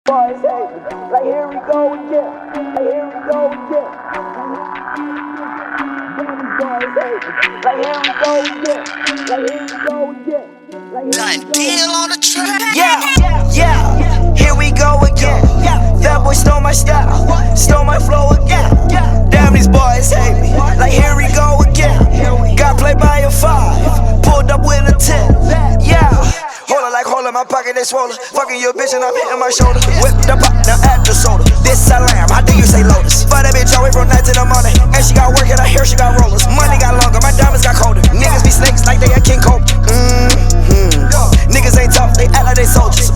boys hate me. Like here we go again. Like here we go again. These boys hate me. Like here we go again. Like here we go again. Done deal on the track. Yeah, here we go again. That boy stole my style, stole my flow again. Damn, these boys hate me. Like here we go again. Got played by a 5, pulled up with a 10. Yeah, hold on, my pocket is swollen. Fucking your bitch and I'm hitting my shoulder. Whip the pop, now add the soda. This a lamb, how do you say lotus? Fuck that bitch away from night to the morning. And she got work and I hear she got rollers. Money got longer, my diamonds got colder. Niggas be snakes like they a King Cobra. Niggas ain't tough, they act like they soldiers.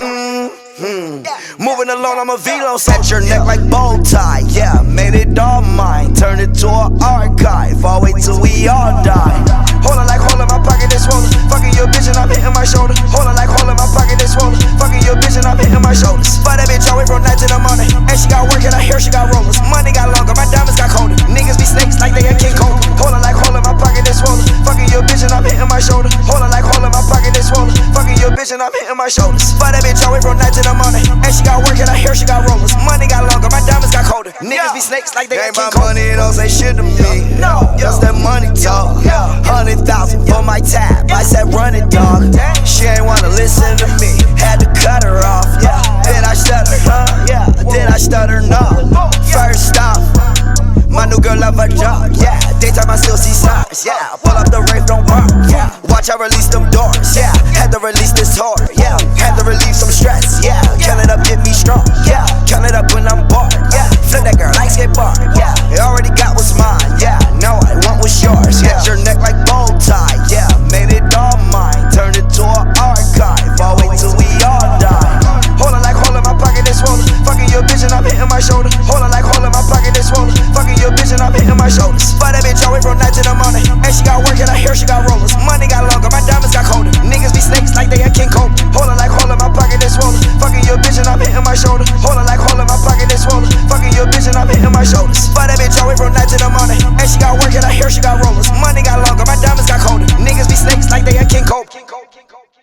Moving along, I'm a velo. Set your neck like bow tie. Yeah, made it all mine. Turn it to an archive. I'll wait till we all die. Hold on, my pocket is swollen. Fucking your bitch and I'm hitting my shoulder. Hold on, my pocket is swollen. Fucking your bitch and I'm hitting my shoulders. Fuck that bitch away from night to the morning. And she got work and I hear she got rollers. Money got longer, my diamonds got colder. Niggas be snakes like they a King Cobra. Hold on, my pocket is swollen. Fucking your bitch and I'm hitting my shoulder. Hold on, my pocket is swollen. Fucking your bitch and I'm hitting my shoulders. Fuck that bitch away from night to the morning. And she got work and I hear she got rollers. Money got longer, my diamonds got colder. Niggas be snakes like they a King Cobra. Money don't say shit to me. No, just that money talk. 100,000 for my tab. I said run it, dog. She ain't wanna listen to me. Had to cut her off. Yeah, then I stutter, yeah, then I stutter, no. First off, my new girl love her job. Yeah, daytime I still see signs. Yeah, pull up the rave, don't bark. Yeah, watch I release them doors. Yeah, had to release this hard. Yeah, had to relieve some stress. Yeah, count it up, get me strong. Yeah, count it up when I'm bored. Yeah, flip that girl like skateboard. Yeah, you already got what's mine. Yeah, now I want what's yours. Yeah, your neck like bow tie. Yeah, made it all mine. Turned it to an archive. I'll wait till we all die. Hold on, my pocket is swollen. Fucking your bitch and I'm hitting my shoulder. Hold on, my pocket is swollen. Fucking your bitch and I'm hitting my shoulders. Fuck that bitch away from night to the morning. And she got work and I hear she got rollers. Money got longer, my diamonds got colder. Niggas be snakes like they a King Cobra. Hold on, my pocket is swollen. Fucking your bitch and I'm hitting my shoulder. Hold on, my pocket is swollen. Fucking your bitch and I'm hitting my shoulders. Fuck that bitch away from night to the morning. And she got work and I hear she got rollers. Money got longer, my diamonds got colder. Niggas be snakes like they a King Cobra.